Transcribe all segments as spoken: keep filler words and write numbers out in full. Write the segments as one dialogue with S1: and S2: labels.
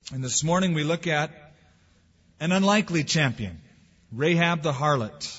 S1: And this morning we look at an unlikely champion, Rahab the harlot.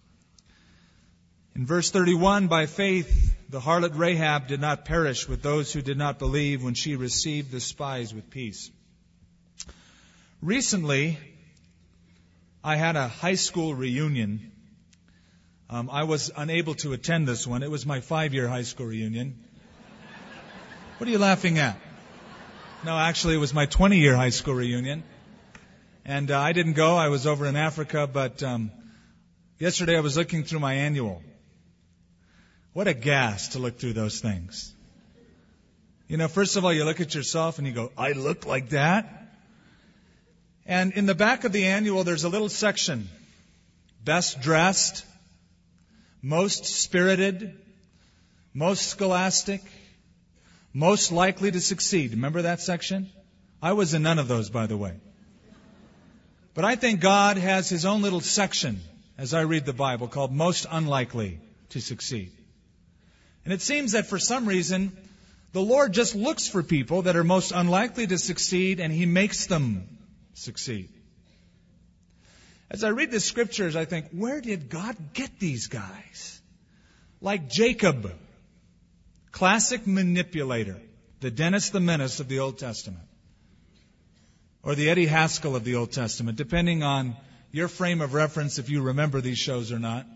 S1: In verse thirty-one, by faith, the harlot Rahab did not perish with those who did not believe when she received the spies with peace. Recently, I had a high school reunion. Um, I was unable to attend this one. It was my five-year high school reunion. What are you laughing at? No, actually, it was my twenty-year high school reunion. And uh, I didn't go. I was over in Africa. But um, yesterday I was looking through my annual. What a gas to look through those things. You know, first of all, you look at yourself and you go, I look like that? And in the back of the annual, there's a little section. Best dressed, most spirited, most scholastic, most likely to succeed. Remember that section? I was in none of those, by the way. But I think God has His own little section, as I read the Bible, called most unlikely to succeed. And it seems that for some reason, the Lord just looks for people that are most unlikely to succeed, and He makes them succeed. As I read the Scriptures, I think, where did God get these guys? Like Jacob, classic manipulator, the Dennis the Menace of the Old Testament. Or the Eddie Haskell of the Old Testament, depending on your frame of reference, if you remember these shows or not.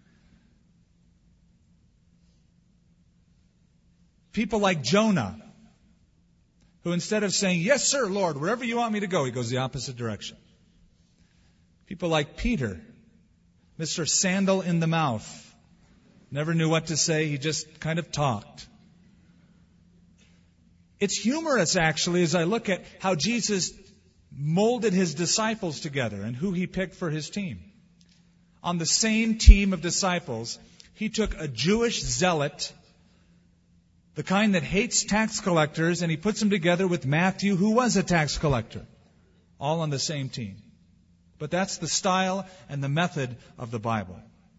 S1: People like Jonah, who instead of saying, yes, sir, Lord, wherever you want me to go, he goes the opposite direction. People like Peter, Mister Sandal in the mouth, never knew what to say, he just kind of talked. It's humorous, actually, as I look at how Jesus molded His disciples together and who He picked for His team. On the same team of disciples, He took a Jewish zealot, the kind that hates tax collectors, and He puts them together with Matthew, who was a tax collector, all on the same team. But that's the style and the method of the Bible.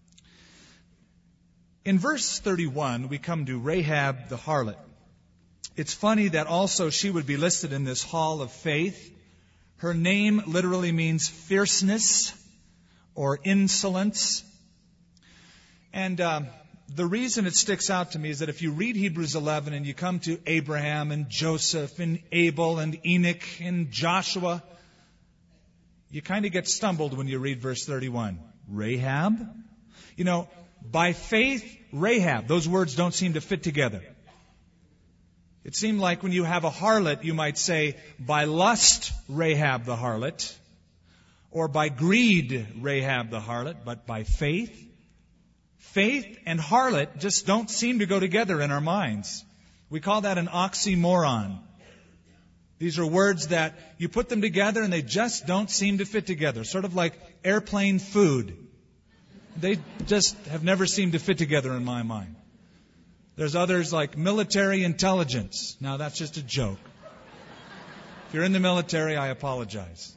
S1: In verse thirty-one, we come to Rahab the harlot. It's funny that also she would be listed in this hall of faith. Her name literally means fierceness or insolence. And uh, the reason it sticks out to me is that if you read Hebrews eleven and you come to Abraham and Joseph and Abel and Enoch and Joshua, you kind of get stumbled when you read verse thirty-one. Rahab? You know, by faith, Rahab. Those words don't seem to fit together. It seemed like when you have a harlot, you might say, by lust, Rahab the harlot, or by greed, Rahab the harlot, but by faith. Faith and harlot just don't seem to go together in our minds. We call that an oxymoron. These are words that you put them together and they just don't seem to fit together. Sort of like airplane food. They just have never seemed to fit together in my mind. There's others like military intelligence. Now that's just a joke. If you're in the military, I apologize.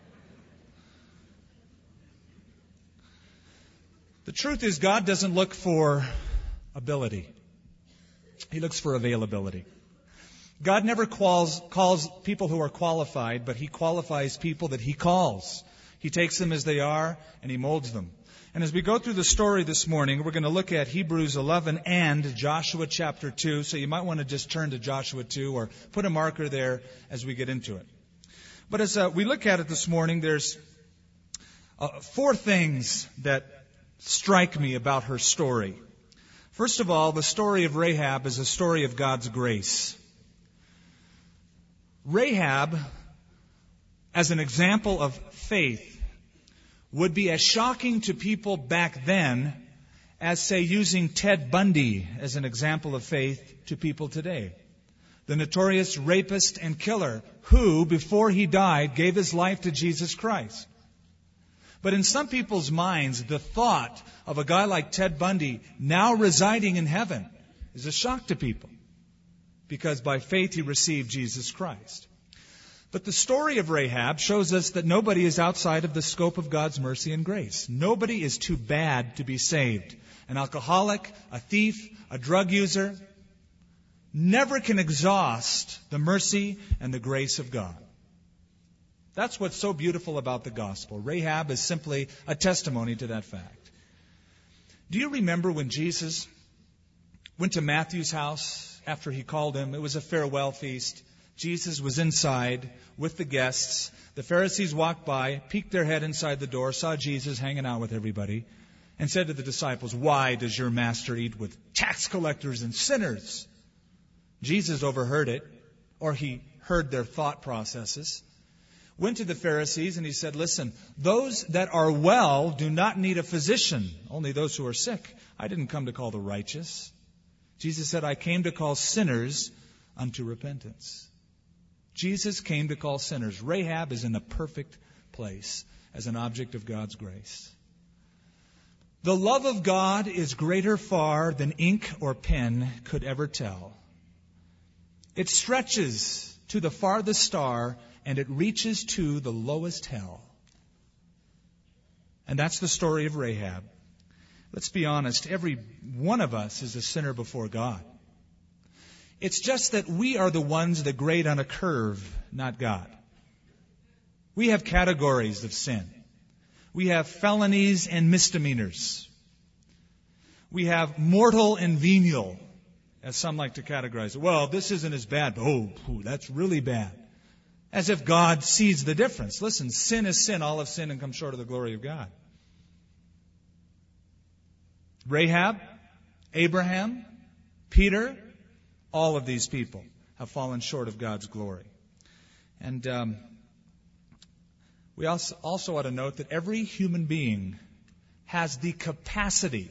S1: The truth is, God doesn't look for ability. He looks for availability. God never calls, calls people who are qualified, but He qualifies people that He calls. He takes them as they are, and He molds them. And as we go through the story this morning, we're going to look at Hebrews eleven and Joshua chapter two. So you might want to just turn to Joshua two or put a marker there as we get into it. But as uh, we look at it this morning, there's uh, four things that strike me about her story. First of all, the story of Rahab is a story of God's grace. Rahab, as an example of faith, would be as shocking to people back then as, say, using Ted Bundy as an example of faith to people today. The notorious rapist and killer who, before he died, gave his life to Jesus Christ. But in some people's minds, the thought of a guy like Ted Bundy now residing in heaven is a shock to people, because by faith he received Jesus Christ. But the story of Rahab shows us that nobody is outside of the scope of God's mercy and grace. Nobody is too bad to be saved. An alcoholic, a thief, a drug user never can exhaust the mercy and the grace of God. That's what's so beautiful about the gospel. Rahab is simply a testimony to that fact. Do you remember when Jesus went to Matthew's house after he called him? It was a farewell feast. Jesus was inside with the guests. The Pharisees walked by, peeked their head inside the door, saw Jesus hanging out with everybody, and said to the disciples, "Why does your master eat with tax collectors and sinners?" Jesus overheard it, or he heard their thought processes, went to the Pharisees and he said, "Listen, those that are well do not need a physician, only those who are sick. I didn't come to call the righteous." Jesus said, "I came to call sinners unto repentance." Jesus came to call sinners. Rahab is in the perfect place as an object of God's grace. The love of God is greater far than ink or pen could ever tell. It stretches to the farthest star, and it reaches to the lowest hell. And that's the story of Rahab. Let's be honest, every one of us is a sinner before God. It's just that we are the ones that grade on a curve, not God. We have categories of sin. We have felonies and misdemeanors. We have mortal and venial, as some like to categorize it. Well, this isn't as bad, but oh, that's really bad. As if God sees the difference. Listen, sin is sin. All have sinned and come short of the glory of God. Rahab, Abraham, Peter, all of these people have fallen short of God's glory. And um, we also, also ought to note that every human being has the capacity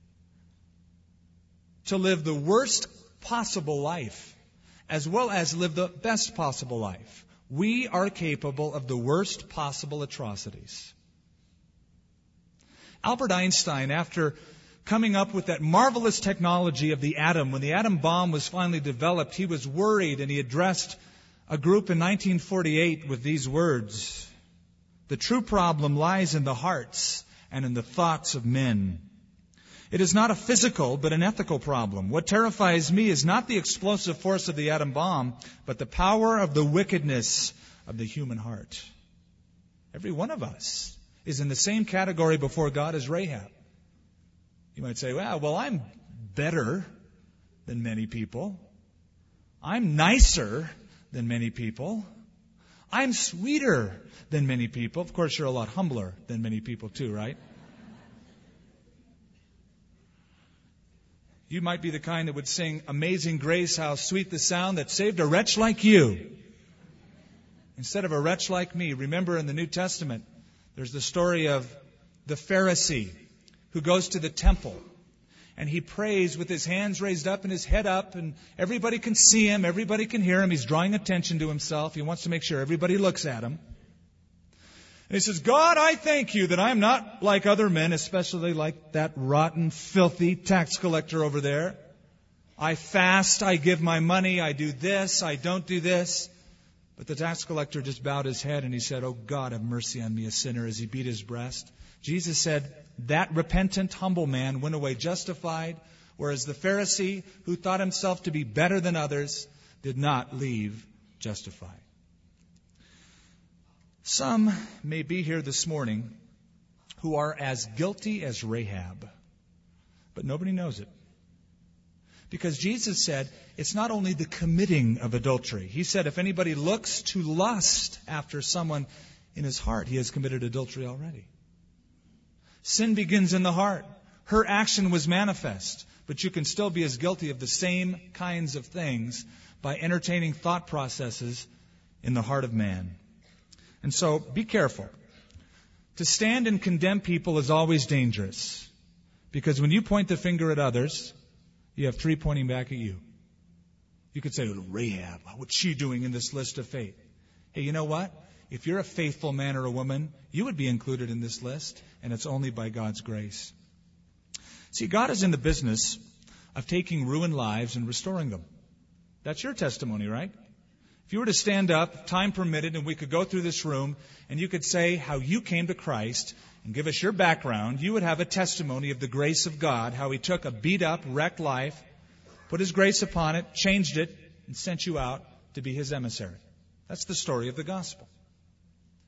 S1: to live the worst possible life as well as live the best possible life. We are capable of the worst possible atrocities. Albert Einstein, after coming up with that marvelous technology of the atom, when the atom bomb was finally developed, he was worried, and he addressed a group in nineteen forty-eight with these words: "The true problem lies in the hearts and in the thoughts of men. It is not a physical, but an ethical problem. What terrifies me is not the explosive force of the atom bomb, but the power of the wickedness of the human heart." Every one of us is in the same category before God as Rahab. You might say, well, well, I'm better than many people. I'm nicer than many people. I'm sweeter than many people. Of course, you're a lot humbler than many people too, right? You might be the kind that would sing, "Amazing Grace, how sweet the sound that saved a wretch like you," instead of a wretch like me. Remember, in the New Testament, there's the story of the Pharisee who goes to the temple, and he prays with his hands raised up and his head up, and everybody can see him, everybody can hear him. He's drawing attention to himself. He wants to make sure everybody looks at him. And he says, "God, I thank you that I'm not like other men, especially like that rotten, filthy tax collector over there. I fast, I give my money, I do this, I don't do this." But the tax collector just bowed his head and he said, "Oh God, have mercy on me, a sinner," as he beat his breast. Jesus said, that repentant, humble man went away justified, whereas the Pharisee, who thought himself to be better than others, did not leave justified. Some may be here this morning who are as guilty as Rahab, but nobody knows it. Because Jesus said it's not only the committing of adultery. He said if anybody looks to lust after someone in his heart, he has committed adultery already. Sin begins in the heart. Her action was manifest, but you can still be as guilty of the same kinds of things by entertaining thought processes in the heart of man. And so, be careful. To stand and condemn people is always dangerous, because when you point the finger at others, you have three pointing back at you. You could say, "Oh, Rahab, what's she doing in this list of fate?" Hey, you know what? If you're a faithful man or a woman, you would be included in this list, and it's only by God's grace. See, God is in the business of taking ruined lives and restoring them. That's your testimony, right? If you were to stand up, time permitted, and we could go through this room, and you could say how you came to Christ and give us your background, you would have a testimony of the grace of God, how He took a beat-up, wrecked life, put His grace upon it, changed it, and sent you out to be His emissary. That's the story of the gospel.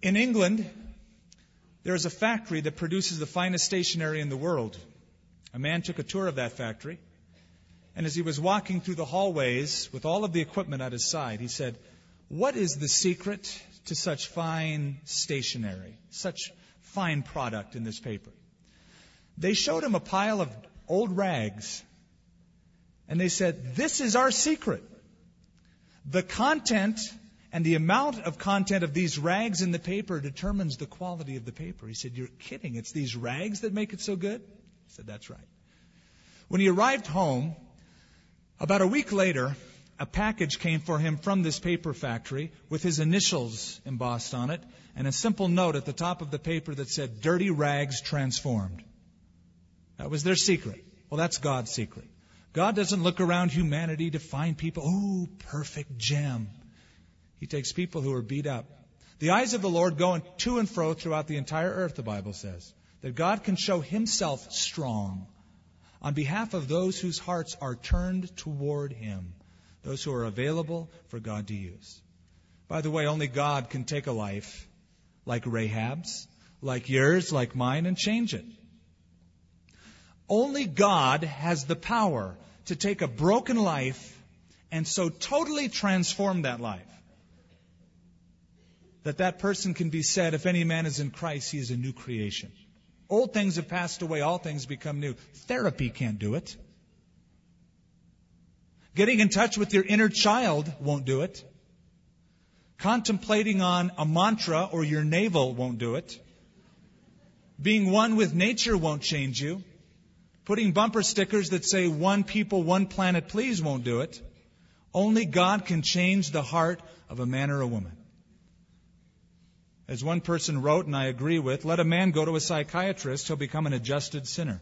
S1: In England, there is a factory that produces the finest stationery in the world. A man took a tour of that factory, and as he was walking through the hallways with all of the equipment at his side, he said, "What is the secret to such fine stationery, such fine product in this paper?" They showed him a pile of old rags, and they said, "This is our secret. The content and the amount of content of these rags in the paper determines the quality of the paper." He said, "You're kidding. It's these rags that make it so good?" I said, "That's right." When he arrived home, about a week later, a package came for him from this paper factory with his initials embossed on it and a simple note at the top of the paper that said, "Dirty rags transformed." That was their secret. Well, that's God's secret. God doesn't look around humanity to find people, oh, perfect gem. He takes people who are beat up. The eyes of the Lord go to and fro throughout the entire earth, the Bible says, that God can show himself strong on behalf of those whose hearts are turned toward him, those who are available for God to use. By the way, only God can take a life like Rahab's, like yours, like mine, and change it. Only God has the power to take a broken life and so totally transform that life that that person can be said, if any man is in Christ, he is a new creation. Old things have passed away, all things become new. Therapy can't do it. Getting in touch with your inner child won't do it. Contemplating on a mantra or your navel won't do it. Being one with nature won't change you. Putting bumper stickers that say one people, one planet, please won't do it. Only God can change the heart of a man or a woman. As one person wrote, and I agree with, let a man go to a psychiatrist, he'll become an adjusted sinner.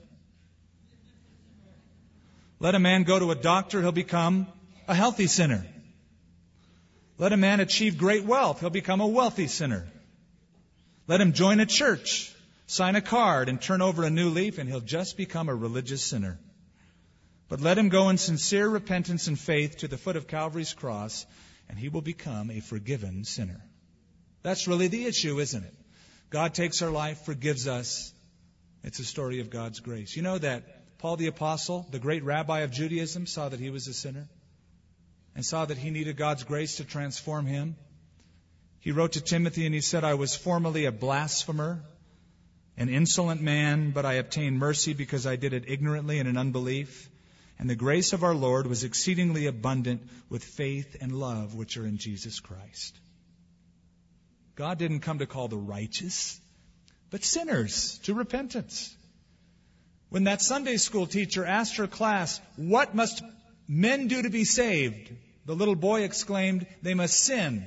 S1: Let a man go to a doctor, he'll become a healthy sinner. Let a man achieve great wealth, he'll become a wealthy sinner. Let him join a church, sign a card, and turn over a new leaf, and he'll just become a religious sinner. But let him go in sincere repentance and faith to the foot of Calvary's cross, and he will become a forgiven sinner. That's really the issue, isn't it? God takes our life, forgives us. It's a story of God's grace. You know that Paul the Apostle, the great rabbi of Judaism, saw that he was a sinner and saw that he needed God's grace to transform him. He wrote to Timothy and he said, "I was formerly a blasphemer, an insolent man, but I obtained mercy because I did it ignorantly and in unbelief. And the grace of our Lord was exceedingly abundant with faith and love which are in Jesus Christ." God didn't come to call the righteous, but sinners to repentance. When that Sunday school teacher asked her class, "What must men do to be saved?" the little boy exclaimed, "They must sin."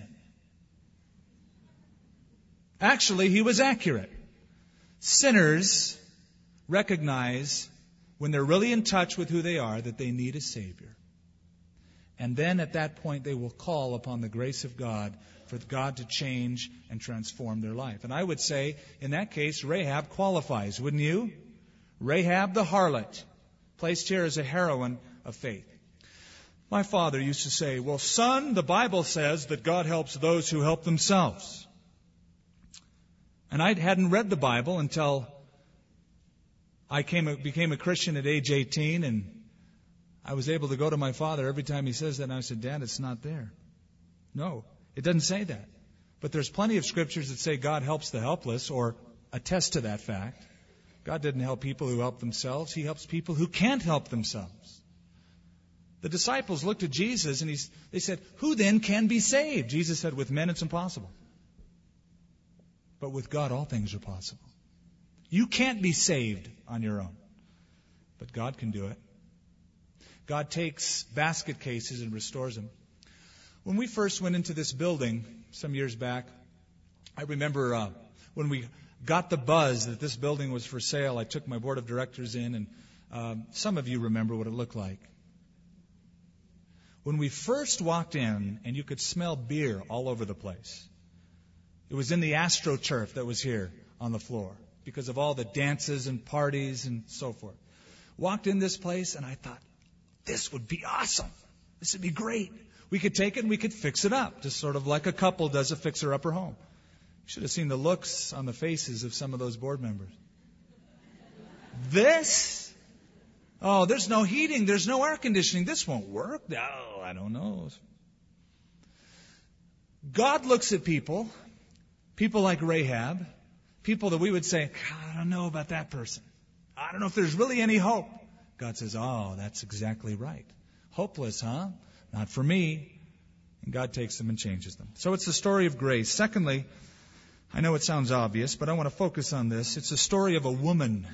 S1: Actually, he was accurate. Sinners recognize when they're really in touch with who they are that they need a Savior. And then at that point they will call upon the grace of God for God to change and transform their life. And I would say, in that case, Rahab qualifies, wouldn't you? Rahab the harlot, placed here as a heroine of faith. My father used to say, "Well, son, the Bible says that God helps those who help themselves." And I hadn't read the Bible until I came, became a Christian at age eighteen, and I was able to go to my father every time he says that, and I said, "Dad, it's not there." No, it doesn't say that. But there's plenty of scriptures that say God helps the helpless, or attest to that fact. God didn't help people who help themselves. He helps people who can't help themselves. The disciples looked at Jesus and he's, they said, "Who then can be saved?" Jesus said, "With men it's impossible. But with God all things are possible." You can't be saved on your own, but God can do it. God takes basket cases and restores them. When we first went into this building some years back, I remember uh, when we got the buzz that this building was for sale, I took my board of directors in, and um, some of you remember what it looked like. When we first walked in, and you could smell beer all over the place. It was in the AstroTurf that was here on the floor because of all the dances and parties and so forth. Walked in this place, and I thought, this would be awesome. This would be great. We could take it and we could fix it up, just sort of like a couple does a fixer-upper home. Should have seen the looks on the faces of some of those board members. This? Oh, there's no heating. There's no air conditioning. This won't work. Oh, I don't know. God looks at people, people like Rahab, people that we would say, I don't know about that person. I don't know if there's really any hope. God says, oh, that's exactly right. Hopeless, huh? Not for me. And God takes them and changes them. So it's the story of grace. Secondly, I know it sounds obvious, but I want to focus on this. It's a story of a woman.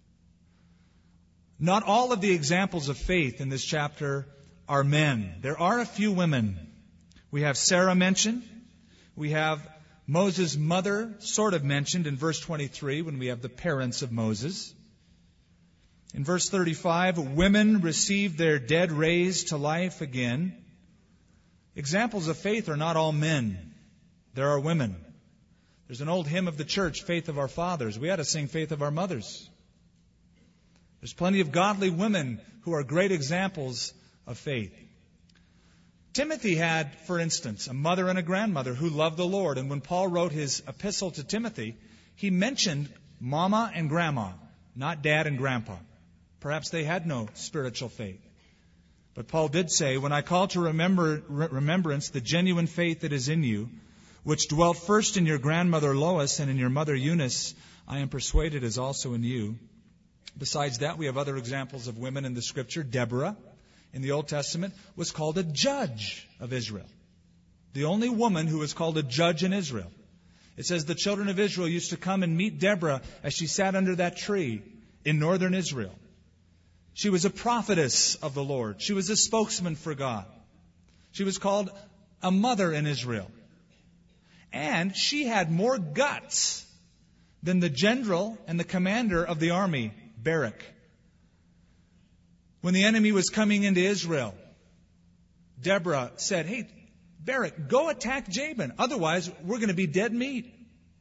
S1: Not all of the examples of faith in this chapter are men. There are a few women. We have Sarah mentioned. We have Moses' mother sort of mentioned in verse twenty-three when we have the parents of Moses. In verse thirty-five, women received their dead raised to life again. Examples of faith are not all men. There are women. There's an old hymn of the church, Faith of Our Fathers. We ought to sing Faith of Our Mothers. There's plenty of godly women who are great examples of faith. Timothy had, for instance, a mother and a grandmother who loved the Lord. And when Paul wrote his epistle to Timothy, he mentioned mama and grandma, not dad and grandpa. Perhaps they had no spiritual faith. But Paul did say, when I call to remember, remembrance the genuine faith that is in you, which dwelt first in your grandmother Lois and in your mother Eunice, I am persuaded is also in you. Besides that, we have other examples of women in the Scripture. Deborah, in the Old Testament, was called a judge of Israel. The only woman who was called a judge in Israel. It says the children of Israel used to come and meet Deborah as she sat under that tree in northern Israel. She was a prophetess of the Lord. She was a spokesman for God. She was called a mother in Israel. And she had more guts than the general and the commander of the army, Barak. When the enemy was coming into Israel, Deborah said, hey, Barak, go attack Jabin. Otherwise, we're going to be dead meat.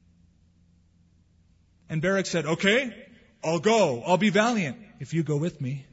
S1: And Barak said, okay, I'll go. I'll be valiant if you go with me.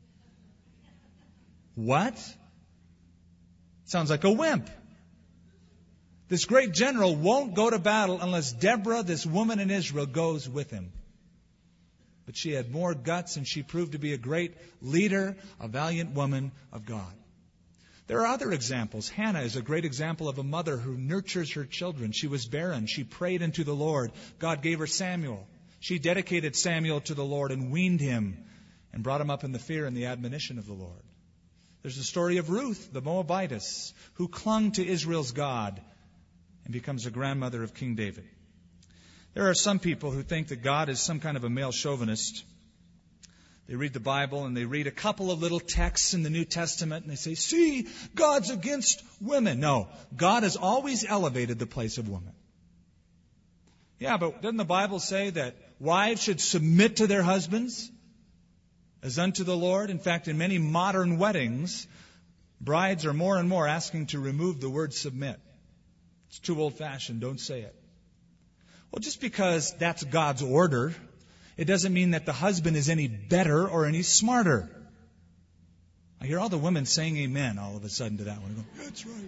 S1: What? Sounds like a wimp. This great general won't go to battle unless Deborah, this woman in Israel, goes with him. But she had more guts, and she proved to be a great leader, a valiant woman of God. There are other examples. Hannah is a great example of a mother who nurtures her children. She was barren. She prayed unto the Lord. God gave her Samuel. She dedicated Samuel to the Lord and weaned him and brought him up in the fear and the admonition of the Lord. There's the story of Ruth, the Moabitess, who clung to Israel's God and becomes a grandmother of King David. There are some people who think that God is some kind of a male chauvinist. They read the Bible and they read a couple of little texts in the New Testament and they say, see, God's against women. No, God has always elevated the place of women. Yeah, but doesn't the Bible say that wives should submit to their husbands as unto the Lord? In fact, in many modern weddings, brides are more and more asking to remove the word submit. It's too old-fashioned. Don't say it. Well, just because that's God's order, it doesn't mean that the husband is any better or any smarter. I hear all the women saying amen all of a sudden to that one. I go, that's right.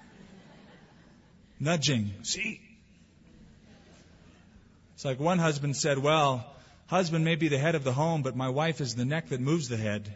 S1: Nudging. See? It's like one husband said, well, husband may be the head of the home, but my wife is the neck that moves the head.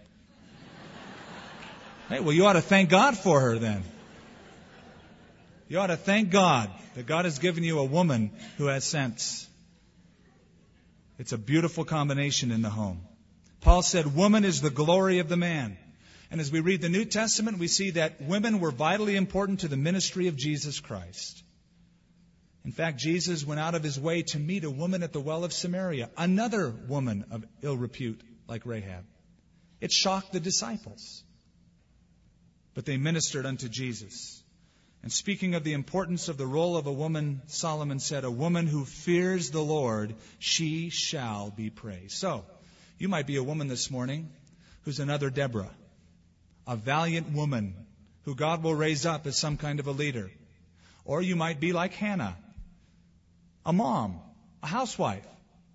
S1: Hey, well, you ought to thank God for her then. You ought to thank God that God has given you a woman who has sense. It's a beautiful combination in the home. Paul said, woman is the glory of the man. And as we read the New Testament, we see that women were vitally important to the ministry of Jesus Christ. In fact, Jesus went out of his way to meet a woman at the well of Samaria, another woman of ill repute like Rahab. It shocked the disciples. But they ministered unto Jesus. And speaking of the importance of the role of a woman, Solomon said, a woman who fears the Lord, she shall be praised. So, you might be a woman this morning who's another Deborah, a valiant woman who God will raise up as some kind of a leader. Or you might be like Hannah, a mom, a housewife.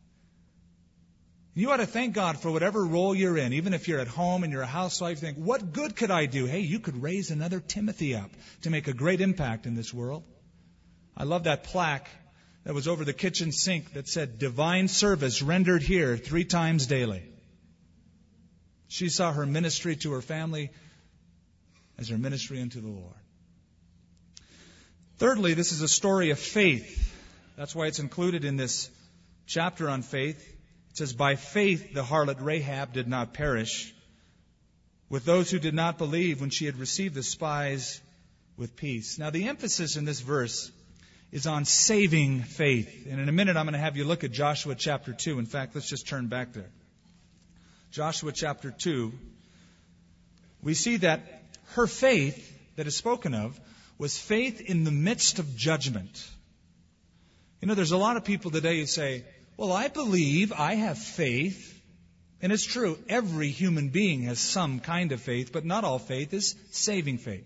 S1: You ought to thank God for whatever role you're in. Even if you're at home and you're a housewife, think, what good could I do? Hey, you could raise another Timothy up to make a great impact in this world. I love that plaque that was over the kitchen sink that said, "Divine service rendered here three times daily." She saw her ministry to her family as her ministry unto the Lord. Thirdly, this is a story of faith. That's why it's included in this chapter on faith. It says, "By faith the harlot Rahab did not perish with those who did not believe when she had received the spies with peace." Now, the emphasis in this verse is on saving faith. And in a minute, I'm going to have you look at Joshua chapter two. In fact, let's just turn back there. Joshua chapter two. We see that her faith that is spoken of was faith in the midst of judgment. You know, there's a lot of people today who say, "Well, I believe, I have faith." And it's true, every human being has some kind of faith, but not all faith is saving faith.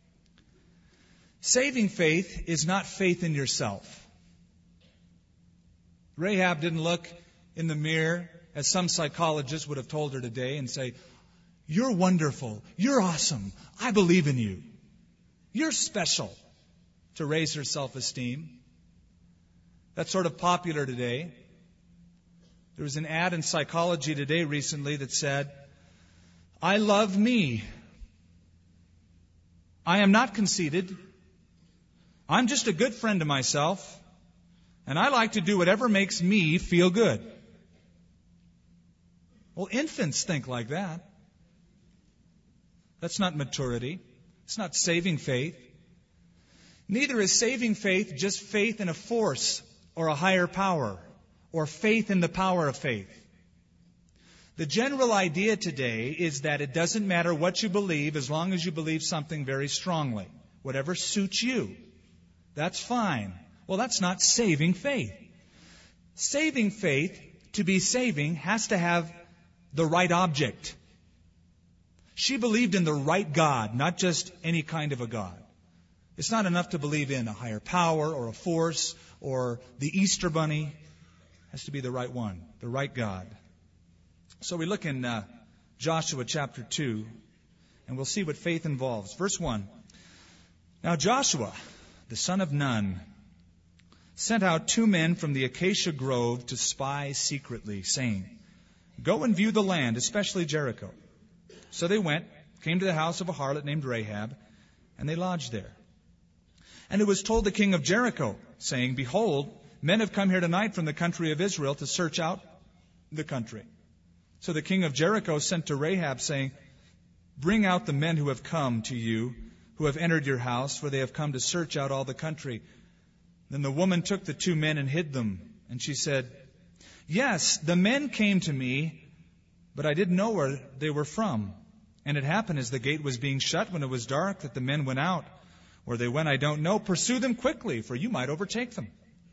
S1: Saving faith is not faith in yourself. Rahab didn't look in the mirror, as some psychologists would have told her today, and say, "You're wonderful, you're awesome, I believe in you. You're special," to raise her self-esteem. That's sort of popular today. There was an ad in Psychology Today recently that said, "I love me. I am not conceited. I'm just a good friend to myself, and I like to do whatever makes me feel good." Well, infants think like that. That's not maturity. It's not saving faith. Neither is saving faith just faith in a force or a higher power, or faith in the power of faith. The general idea today is that it doesn't matter what you believe as long as you believe something very strongly. Whatever suits you, that's fine. Well, that's not saving faith. Saving faith, to be saving, has to have the right object. She believed in the right God, not just any kind of a God. It's not enough to believe in a higher power or a force or the Easter Bunny. It has to be the right one, the right God. So we look in uh, Joshua chapter two, and we'll see what faith involves. Verse one. "Now Joshua, the son of Nun, sent out two men from the acacia grove to spy secretly, saying, 'Go and view the land, especially Jericho.' So they went, came to the house of a harlot named Rahab, and they lodged there. And it was told the king of Jericho, saying, 'Behold, men have come here tonight from the country of Israel to search out the country.' So the king of Jericho sent to Rahab, saying, 'Bring out the men who have come to you, who have entered your house, for they have come to search out all the country.' Then the woman took the two men and hid them. And she said, 'Yes, the men came to me, but I didn't know where they were from. And it happened as the gate was being shut when it was dark that the men went out. Where they went I don't know. Pursue them quickly, for you might overtake them.'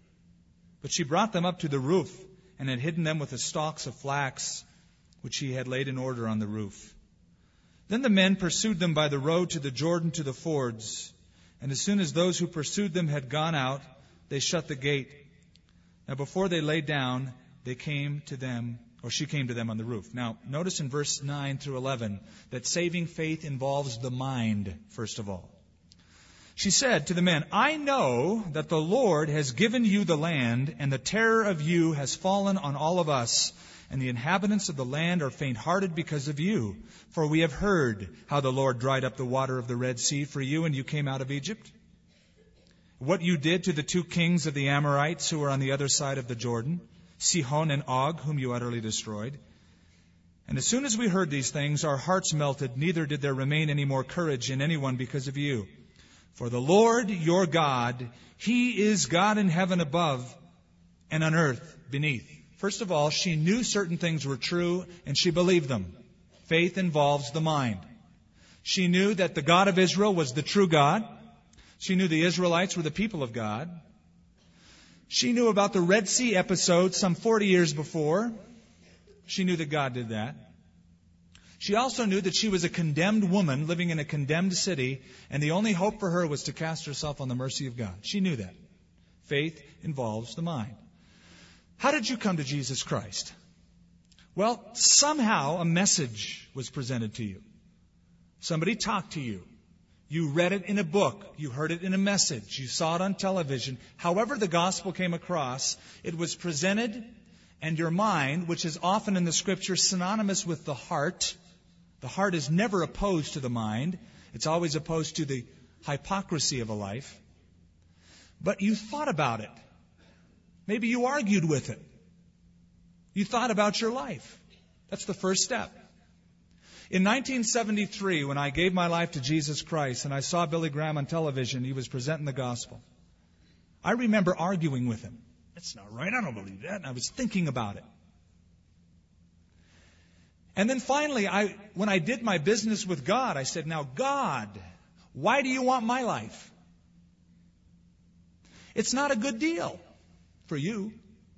S1: But she brought them up to the roof and had hidden them with the stalks of flax, which she had laid in order on the roof. Then the men pursued them by the road to the Jordan to the fords. And as soon as those who pursued them had gone out, they shut the gate. Now before they lay down, they came to them, or she came to them on the roof." Now, notice in verse nine through eleven that saving faith involves the mind, first of all. She said to the men, "I know that the Lord has given you the land, and the terror of you has fallen on all of us, and the inhabitants of the land are faint-hearted because of you. For we have heard how the Lord dried up the water of the Red Sea for you, and you came out of Egypt. What you did to the two kings of the Amorites who were on the other side of the Jordan, Sihon and Og, whom you utterly destroyed. And as soon as we heard these things, our hearts melted, neither did there remain any more courage in anyone because of you. For the Lord your God, He is God in heaven above and on earth beneath." First of all, she knew certain things were true, and she believed them. Faith involves the mind. She knew that the God of Israel was the true God. She knew the Israelites were the people of God. She knew about the Red Sea episode some forty years before. She knew that God did that. She also knew that she was a condemned woman living in a condemned city, and the only hope for her was to cast herself on the mercy of God. She knew that. Faith involves the mind. How did you come to Jesus Christ? Well, somehow a message was presented to you. Somebody talked to you. You read it in a book. You heard it in a message. You saw it on television. However the gospel came across, it was presented, and your mind, which is often in the Scripture synonymous with the heart. The heart is never opposed to the mind. It's always opposed to the hypocrisy of a life. But you thought about it. Maybe you argued with it. You thought about your life. That's the first step. In nineteen seventy-three, when I gave my life to Jesus Christ and I saw Billy Graham on television, he was presenting the gospel. I remember arguing with him. That's not right. I don't believe that. And I was thinking about it. And then finally, I, when I did my business with God, I said, now, God, why do you want my life? It's not a good deal for you.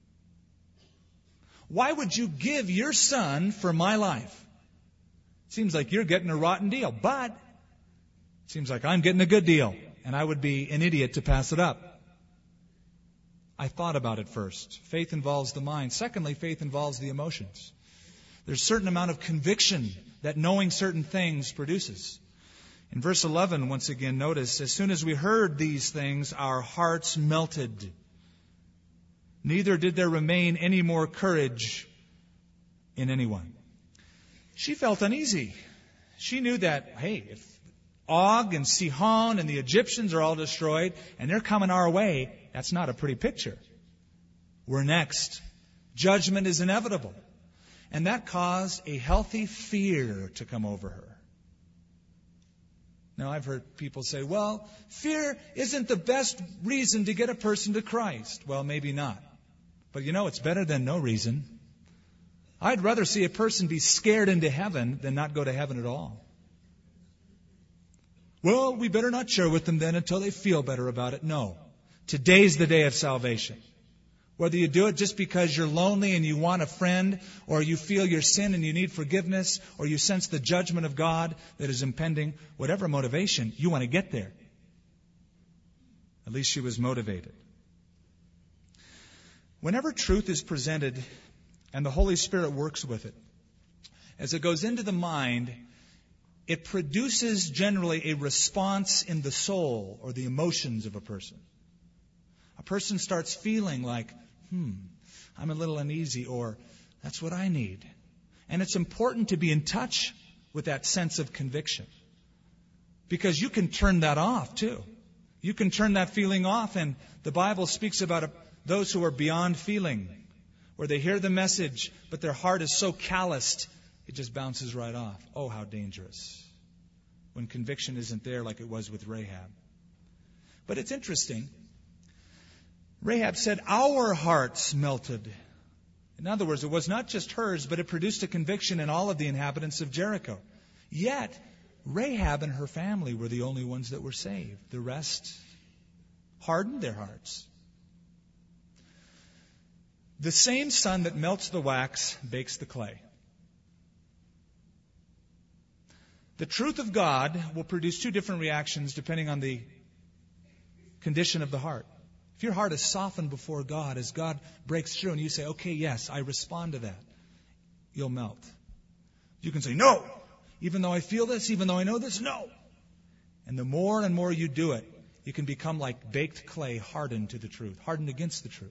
S1: Why would you give your son for my life? Seems like you're getting a rotten deal, but it seems like I'm getting a good deal, and I would be an idiot to pass it up. I thought about it first. Faith involves the mind. Secondly, faith involves the emotions. There's a certain amount of conviction that knowing certain things produces. In verse eleven, once again, notice, as soon as we heard these things, our hearts melted. Neither did there remain any more courage in anyone. She felt uneasy. She knew that, hey, if Og and Sihon and the Egyptians are all destroyed and they're coming our way, that's not a pretty picture. We're next. Judgment is inevitable. And that caused a healthy fear to come over her. Now, I've heard people say, well, fear isn't the best reason to get a person to Christ. Well, maybe not. But you know, it's better than no reason. I'd rather see a person be scared into heaven than not go to heaven at all. Well, we better not share with them then until they feel better about it. No. Today's the day of salvation. Whether you do it just because you're lonely and you want a friend, or you feel your sin and you need forgiveness, or you sense the judgment of God that is impending, whatever motivation, you want to get there. At least she was motivated. Whenever truth is presented and the Holy Spirit works with it, as it goes into the mind, it produces generally a response in the soul or the emotions of a person. A person starts feeling like, hmm, I'm a little uneasy, or that's what I need. And it's important to be in touch with that sense of conviction, because you can turn that off too. You can turn that feeling off, and the Bible speaks about a, those who are beyond feeling, where they hear the message, but their heart is so calloused, it just bounces right off. Oh, how dangerous. When conviction isn't there like it was with Rahab. But it's interesting. Rahab said, our hearts melted. In other words, it was not just hers, but it produced a conviction in all of the inhabitants of Jericho. Yet, Rahab and her family were the only ones that were saved. The rest hardened their hearts. The same sun that melts the wax bakes the clay. The truth of God will produce two different reactions depending on the condition of the heart. If your heart is softened before God, as God breaks through and you say, okay, yes, I respond to that, you'll melt. You can say, no, even though I feel this, even though I know this, no. And the more and more you do it, you can become like baked clay, hardened to the truth, hardened against the truth.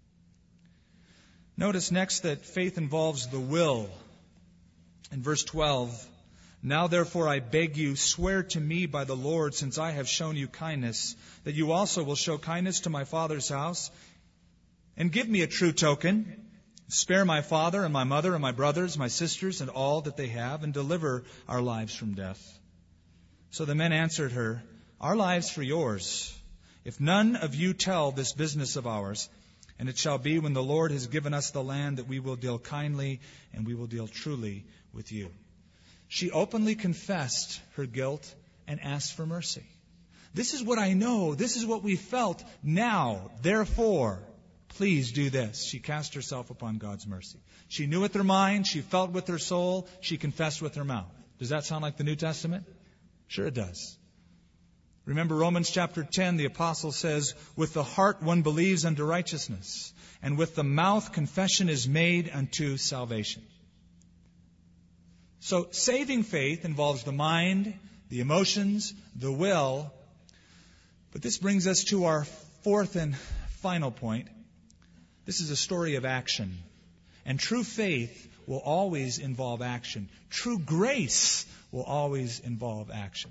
S1: Notice next that faith involves the will. In verse twelve, now therefore I beg you, swear to me by the Lord, since I have shown you kindness, that you also will show kindness to my father's house, and give me a true token. Spare my father and my mother and my brothers, my sisters, and all that they have, and deliver our lives from death. So the men answered her, our lives for yours, if none of you tell this business of ours. And it shall be when the Lord has given us the land that we will deal kindly and we will deal truly with you. She openly confessed her guilt and asked for mercy. This is what I know. This is what we felt. Now, therefore, please do this. She cast herself upon God's mercy. She knew with her mind. She felt with her soul. She confessed with her mouth. Does that sound like the New Testament? Sure it does. Remember Romans chapter ten, the apostle says, with the heart one believes unto righteousness, and with the mouth confession is made unto salvation. So saving faith involves the mind, the emotions, the will. But this brings us to our fourth and final point. This is a story of action. And true faith will always involve action. True grace will always involve action.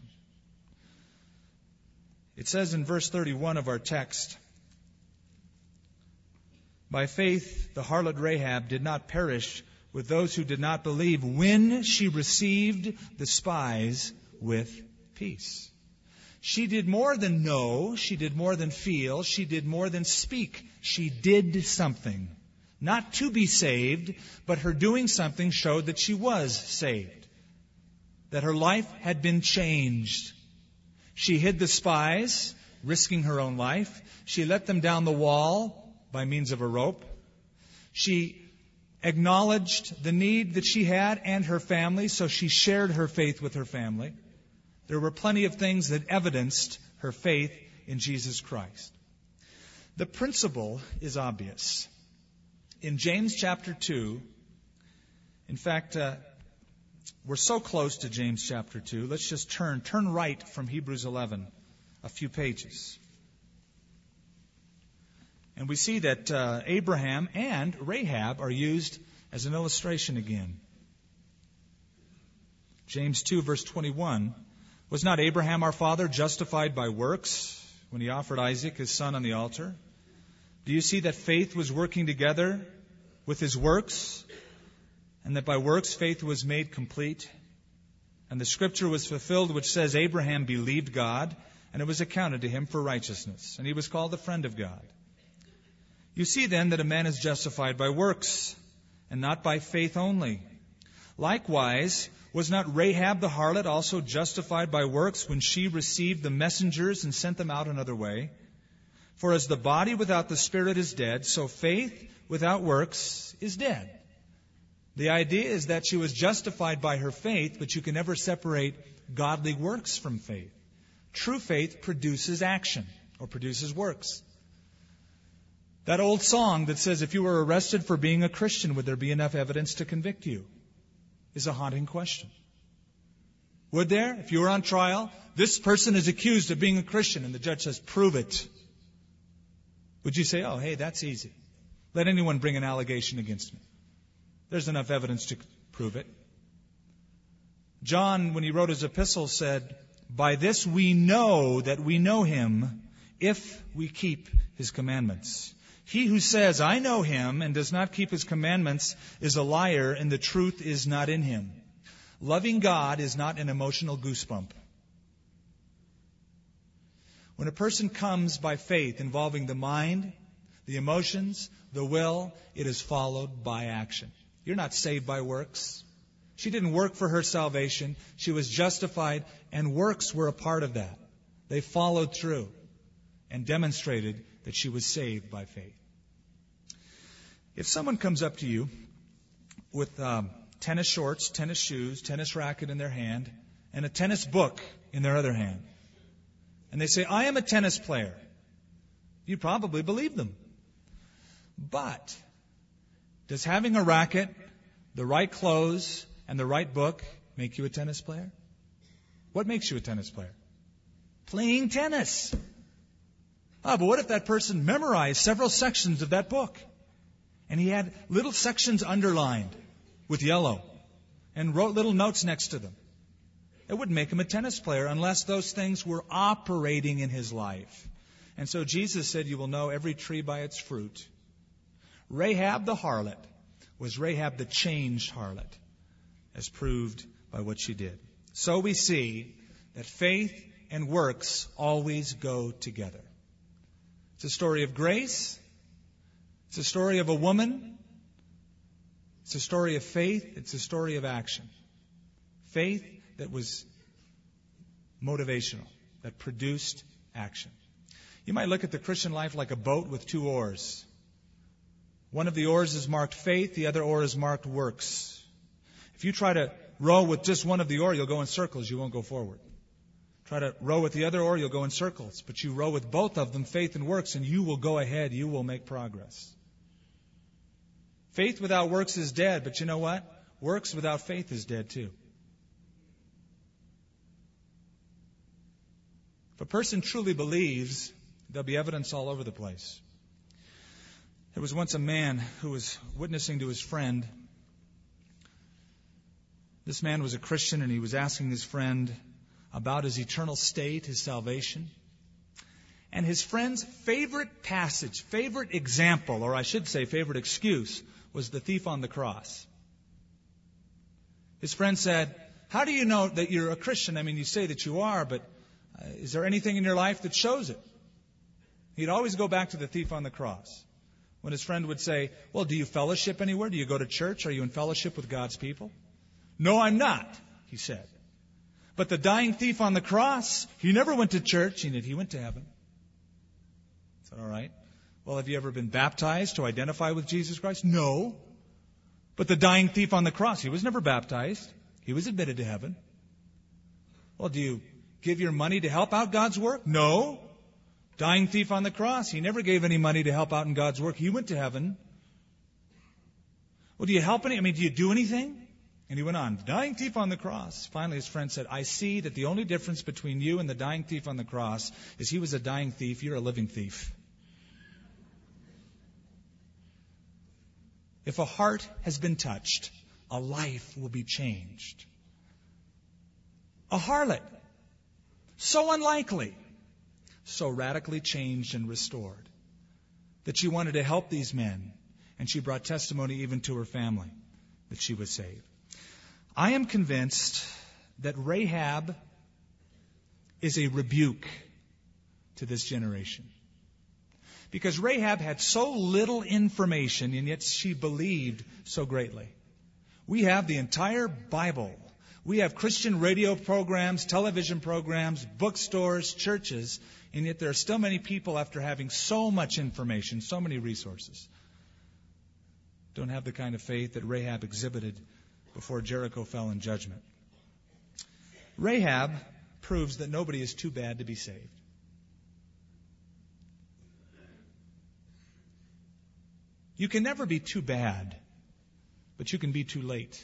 S1: It says in verse thirty-one of our text, "By faith the harlot Rahab did not perish with those who did not believe when she received the spies with peace." She did more than know. She did more than feel. She did more than speak. She did something. Not to be saved, but her doing something showed that she was saved. That her life had been changed. She hid the spies, risking her own life. She let them down the wall by means of a rope. She acknowledged the need that she had and her family, so she shared her faith with her family. There were plenty of things that evidenced her faith in Jesus Christ. The principle is obvious. In James chapter two, in fact, uh, we're so close to James chapter two, let's just turn, turn right from Hebrews eleven a few pages. And we see that uh, Abraham and Rahab are used as an illustration again. James two, verse twenty-one, "Was not Abraham our father justified by works when he offered Isaac his son on the altar? Do you see that faith was working together with his works, and that by works faith was made complete? And the scripture was fulfilled which says, Abraham believed God, and it was accounted to him for righteousness, and he was called the friend of God. You see then that a man is justified by works, and not by faith only. Likewise, was not Rahab the harlot also justified by works when she received the messengers and sent them out another way? For as the body without the spirit is dead, so faith without works is dead." The idea is that she was justified by her faith, but you can never separate godly works from faith. True faith produces action, or produces works. That old song that says, if you were arrested for being a Christian, would there be enough evidence to convict you? Is a haunting question. Would there? If you were on trial, this person is accused of being a Christian, and the judge says, prove it. Would you say, oh, hey, that's easy. Let anyone bring an allegation against me. There's enough evidence to prove it. John, when he wrote his epistle, said, by this we know that we know him if we keep his commandments. He who says, I know him, and does not keep his commandments is a liar, and the truth is not in him. Loving God is not an emotional goosebump. When a person comes by faith involving the mind, the emotions, the will, it is followed by action. You're not saved by works. She didn't work for her salvation. She was justified, and works were a part of that. They followed through and demonstrated that she was saved by faith. If someone comes up to you with um, tennis shorts, tennis shoes, tennis racket in their hand, and a tennis book in their other hand, and they say, I am a tennis player, you'd probably believe them. But does having a racket, the right clothes, and the right book make you a tennis player? What makes you a tennis player? Playing tennis. Ah, but what if that person memorized several sections of that book? And he had little sections underlined with yellow and wrote little notes next to them. It wouldn't make him a tennis player unless those things were operating in his life. And so Jesus said, you will know every tree by its fruit. Rahab the harlot was Rahab the changed harlot, as proved by what she did. So we see that faith and works always go together. It's a story of grace. It's a story of a woman. It's a story of faith. It's a story of action. Faith that was motivational, that produced action. You might look at the Christian life like a boat with two oars. One of the oars is marked faith, the other oar is marked works. If you try to row with just one of the oar, you'll go in circles, you won't go forward. Try to row with the other oar, you'll go in circles. But you row with both of them, faith and works, and you will go ahead, you will make progress. Faith without works is dead, but you know what? Works without faith is dead too. If a person truly believes, there'll be evidence all over the place. There was once a man who was witnessing to his friend. This man was a Christian, and he was asking his friend about his eternal state, his salvation. And his friend's favorite passage, favorite example, or I should say favorite excuse, was the thief on the cross. His friend said, "How do you know that you're a Christian? I mean, you say that you are, but uh, is there anything in your life that shows it?" He'd always go back to the thief on the cross. When his friend would say, "Well, do you fellowship anywhere? Do you go to church? Are you in fellowship with God's people?" "No, I'm not," he said. "But the dying thief on the cross, he never went to church, and yet he went to heaven." I said, "All right. Well, have you ever been baptized to identify with Jesus Christ?" "No." "But the dying thief on the cross, he was never baptized. He was admitted to heaven." "Well, do you give your money to help out God's work?" "No." "Dying thief on the cross, he never gave any money to help out in God's work. He went to heaven." "Well, do you help any? I mean, do you do anything?" And he went on, "Dying thief on the cross." Finally, his friend said, "I see that the only difference between you and the dying thief on the cross is he was a dying thief, you're a living thief." If a heart has been touched, a life will be changed. A harlot, so unlikely, so radically changed and restored that she wanted to help these men, and she brought testimony even to her family that she was saved. I am convinced that Rahab is a rebuke to this generation. Because Rahab had so little information, and yet she believed so greatly. We have the entire Bible. We have Christian radio programs, television programs, bookstores, churches, and yet there are still many people, after having so much information, so many resources, don't have the kind of faith that Rahab exhibited before Jericho fell in judgment. Rahab proves that nobody is too bad to be saved. You can never be too bad, but you can be too late.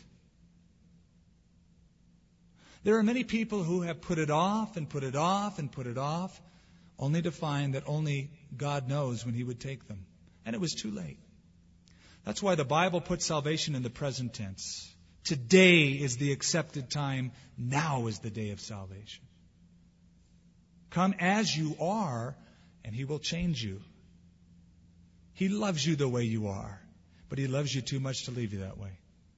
S1: There are many people who have put it off and put it off and put it off, only to find that only God knows when He would take them. And it was too late. That's why the Bible puts salvation in the present tense. Today is the accepted time. Now is the day of salvation. Come as you are, and He will change you. He loves you the way you are, but He loves you too much to leave you that way.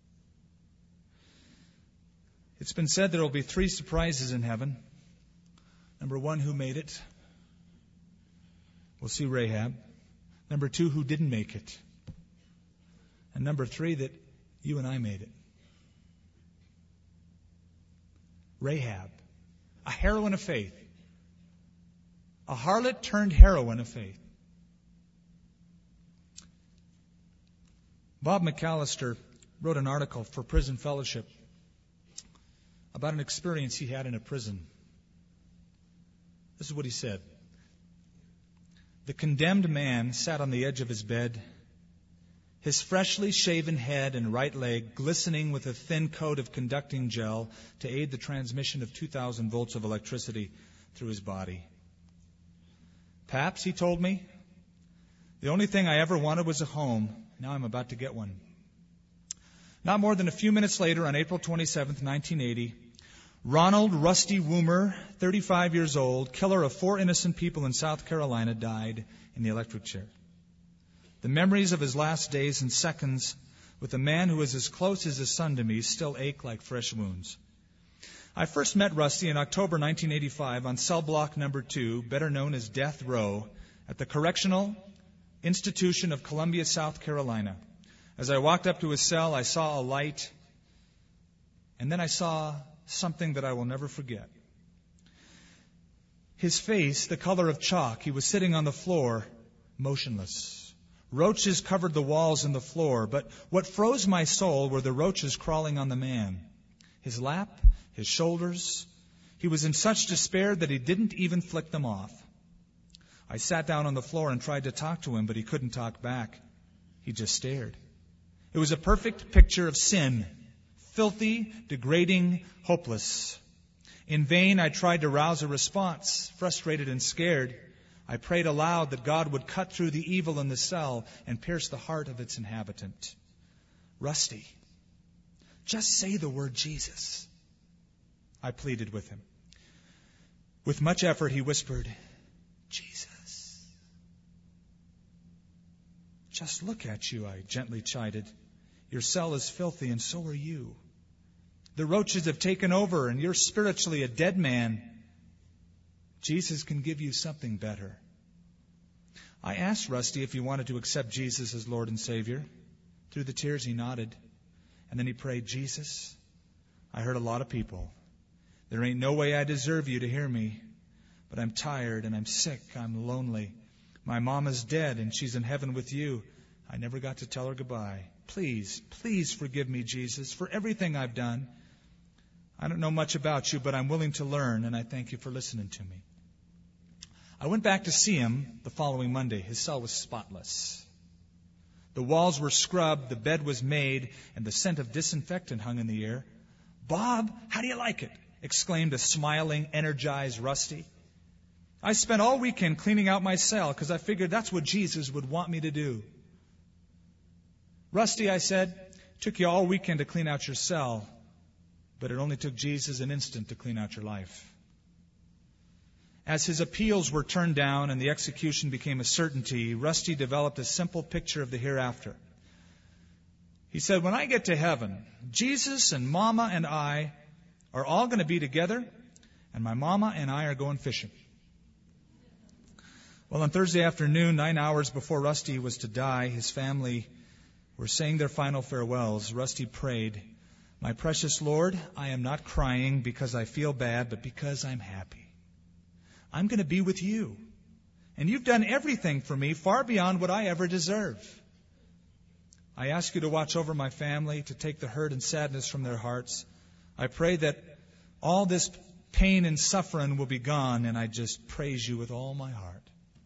S1: It's been said there will be three surprises in heaven. Number one, who made it? We'll see Rahab. Number two, who didn't make it? And number three, that you and I made it. Rahab, a heroine of faith. A harlot turned heroine of faith. Bob McAllister wrote an article for Prison Fellowship about an experience he had in a prison. This is what he said. The condemned man sat on the edge of his bed, his freshly shaven head and right leg glistening with a thin coat of conducting gel to aid the transmission of two thousand volts of electricity through his body. Paps, he told me, the only thing I ever wanted was a home. Now I'm about to get one. Not more than a few minutes later, on April twenty-seventh, nineteen eighty, Ronald Rusty Woomer, thirty-five years old, killer of four innocent people in South Carolina, died in the electric chair. The memories of his last days and seconds with a man who was as close as a son to me still ache like fresh wounds. I first met Rusty in October nineteen eighty-five on cell block number two, better known as Death Row, at the Correctional Institution of Columbia, South Carolina. As I walked up to his cell, I saw a light, and then I saw something that I will never forget. His face, the color of chalk, he was sitting on the floor, motionless. Roaches covered the walls and the floor, but what froze my soul were the roaches crawling on the man. His lap, his shoulders. He was in such despair that he didn't even flick them off. I sat down on the floor and tried to talk to him, but he couldn't talk back. He just stared. It was a perfect picture of sin. Filthy, degrading, hopeless. In vain, I tried to rouse a response. Frustrated and scared, I prayed aloud that God would cut through the evil in the cell and pierce the heart of its inhabitant. Rusty, just say the word Jesus, I pleaded with him. With much effort, he whispered, Jesus. Just look at you, I gently chided. Your cell is filthy, and so are you. The roaches have taken over, and you're spiritually a dead man. Jesus can give you something better. I asked Rusty if he wanted to accept Jesus as Lord and Savior. Through the tears, he nodded. And then he prayed, Jesus, I hurt a lot of people. There ain't no way I deserve you to hear me. But I'm tired and I'm sick. I'm lonely. My mom is dead and she's in heaven with you. I never got to tell her goodbye. Please, please forgive me, Jesus, for everything I've done. I don't know much about you, but I'm willing to learn, and I thank you for listening to me. I went back to see him the following Monday. His cell was spotless. The walls were scrubbed, the bed was made, and the scent of disinfectant hung in the air. Bob, how do you like it? Exclaimed a smiling, energized Rusty. I spent all weekend cleaning out my cell because I figured that's what Jesus would want me to do. Rusty, I said, took you all weekend to clean out your cell, but it only took Jesus an instant to clean out your life. As his appeals were turned down and the execution became a certainty, Rusty developed a simple picture of the hereafter. He said, when I get to heaven, Jesus and Mama and I are all going to be together, and my Mama and I are going fishing. Well, on Thursday afternoon, nine hours before Rusty was to die, his family were saying their final farewells. Rusty prayed, my precious Lord, I am not crying because I feel bad, but because I'm happy. I'm going to be with you. And you've done everything for me far beyond what I ever deserve. I ask you to watch over my family, to take the hurt and sadness from their hearts. I pray that all this pain and suffering will be gone, and I just praise you with all my heart.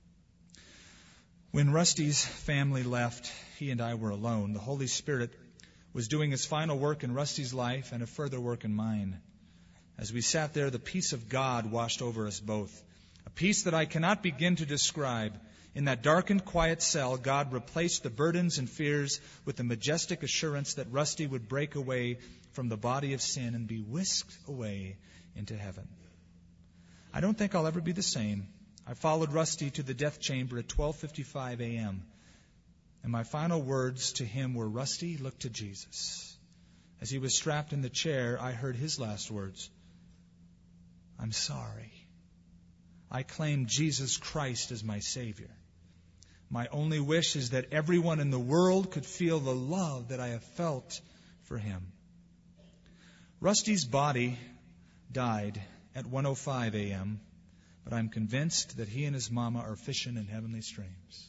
S1: When Rusty's family left, he and I were alone. The Holy Spirit was doing his final work in Rusty's life and a further work in mine. As we sat there, the peace of God washed over us both. A peace that I cannot begin to describe. In that darkened, quiet cell, God replaced the burdens and fears with the majestic assurance that Rusty would break away from the body of sin and be whisked away into heaven. I don't think I'll ever be the same. I followed Rusty to the death chamber at twelve fifty-five a.m. And my final words to him were, Rusty, look to Jesus. As he was strapped in the chair, I heard his last words. I'm sorry. I claim Jesus Christ as my Savior. My only wish is that everyone in the world could feel the love that I have felt for him. Rusty's body died at one oh five a.m., but I'm convinced that he and his mama are fishing in heavenly streams.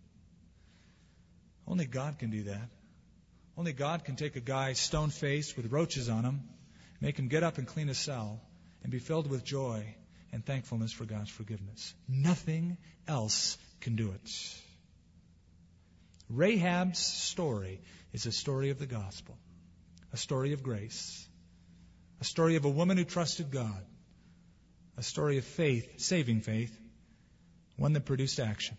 S1: Only God can do that. Only God can take a guy stone-faced with roaches on him, make him get up and clean a cell, and be filled with joy and thankfulness for God's forgiveness. Nothing else can do it. Rahab's story is a story of the gospel, a story of grace, a story of a woman who trusted God, a story of faith, saving faith, one that produced action.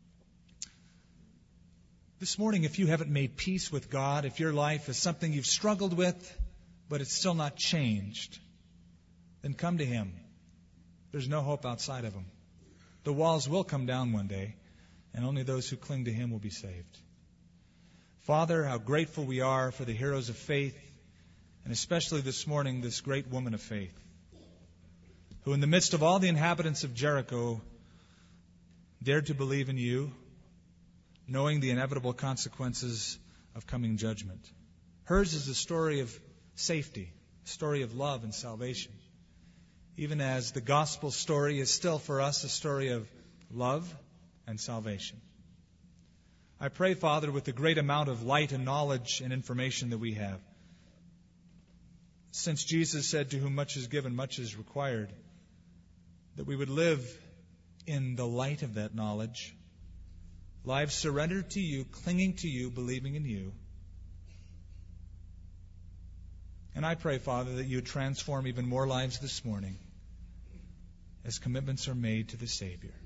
S1: This morning, if you haven't made peace with God, if your life is something you've struggled with, but it's still not changed, then come to Him. There's no hope outside of Him. The walls will come down one day, and only those who cling to Him will be saved. Father, how grateful we are for the heroes of faith, and especially this morning, this great woman of faith, who in the midst of all the inhabitants of Jericho dared to believe in you, knowing the inevitable consequences of coming judgment. Hers is a story of safety, a story of love and salvation, even as the gospel story is still for us a story of love and salvation. I pray, Father, with the great amount of light and knowledge and information that we have, since Jesus said, to whom much is given, much is required, that we would live in the light of that knowledge, lives surrendered to you, clinging to you, believing in you. And I pray, Father, that you transform even more lives this morning as commitments are made to the Savior.